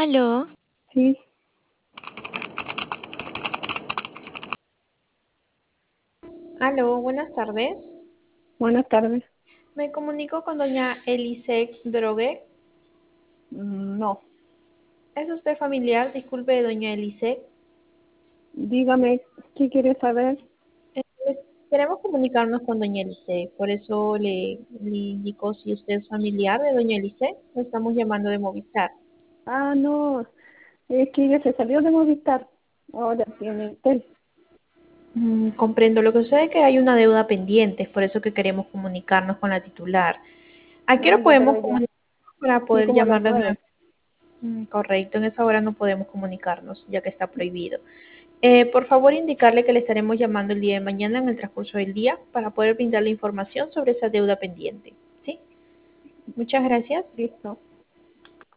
Aló, Sí, Aló, buenas tardes. buenas tardes. Me comunico con doña Elisec Drogué. No, ¿Es usted familiar? Disculpe, doña Elisec. dígame, ¿qué quiere saber? Queremos comunicarnos con doña Elisec, por eso le indico si usted es familiar de doña Elisec. Lo estamos llamando de Movistar. Ah, no, es que ella se salió de Movistar. Ahora tiene Entel. Comprendo. Lo que sucede es que hay una deuda pendiente, es por eso que queremos comunicarnos con la titular. ¿A qué Ah, hora ya, pero podemos ella, comunicarnos para sí, poder como a las llamar de 9. nuevo? Correcto, en esa hora no podemos comunicarnos, ya que está prohibido. Por favor, indicarle que le estaremos llamando el día de mañana en el transcurso del día para poder brindarle información sobre esa deuda pendiente. ¿Sí? Muchas gracias. Listo.